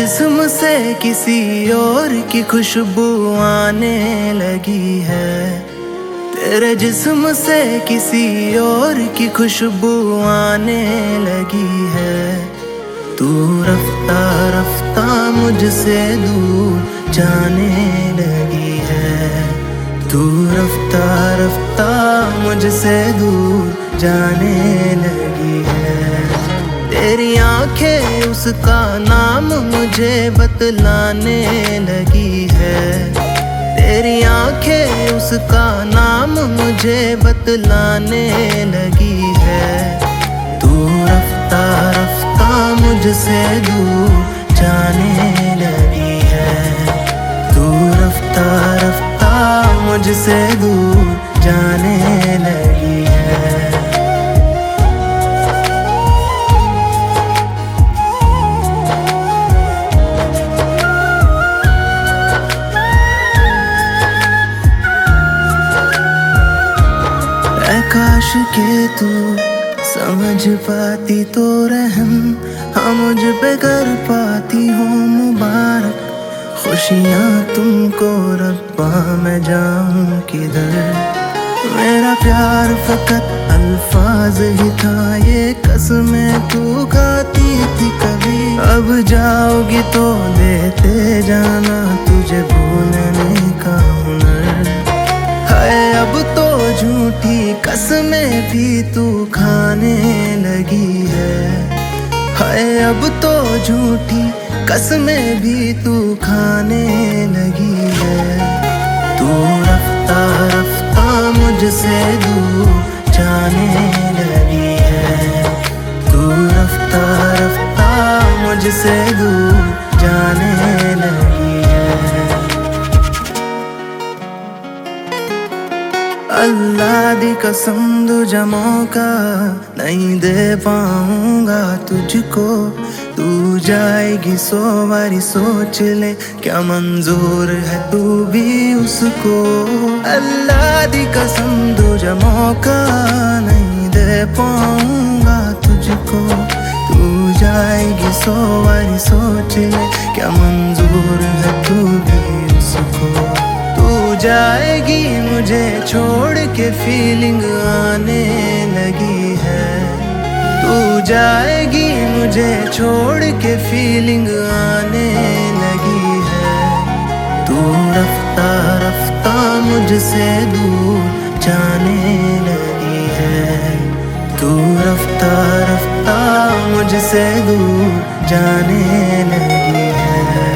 जिस्म से किसी और की खुशबू आने लगी है। तेरे जिस्म से किसी और की खुशबू आने लगी है। तू रफ्ता रफ्ता मुझसे दूर जाने लगी है। तू रफ्ता रफ्ता मुझसे दूर जाने लगी है। तेरी आंखें उसका नाम मुझे बतलाने लगी है। तेरी आंखें उसका नाम मुझे बतलाने लगी है। तू रफ्ता रफ्ता मुझसे दूर जाने लगी है। तू रफ्ता रफ्ता मुझसे दूर जाने लगी है। काश के तू समझ पाती तो रहम हाँ मुझ पे कर पाती हो मुबारक खुशियाँ तुमको रब्बा मैं जाऊँ किधर। मेरा प्यार फकत अल्फाज ही था ये कसमें तू खाती थी कभी। अब जाओगी तो देते जाना तुझे भूलने का हुनर है। अब तो झूठी कसमें भी तू खाने लगी है। हाय अब तो झूठी कसमें भी तू खाने लगी है। तू रफ्ता रफ्ता मुझसे दूर जाने लगी है। तू रफ्ता रफ्ता मुझसे दूर जाने लगी है। अल्लाह दी कसम दूजा मौका नहीं दे पाऊंगा तुझको। तू जाएगी 100 बारी सोच ले क्या मंजूर है तू भी उसको। अल्लाह दी कसम दूजा मौका नहीं दे पाऊंगा तुझको। तू जाएगी 100 बारी सोच ले क्या मंजूर है तू भी उसको। जाएगी मुझे छोड़ के फीलिंग आने लगी है। तू जाएगी मुझे छोड़ के फीलिंग आने लगी है। तू रफ्ता रफ्ता मुझसे दूर जाने लगी है। तू रफ्ता रफ्ता मुझसे दूर जाने लगी है।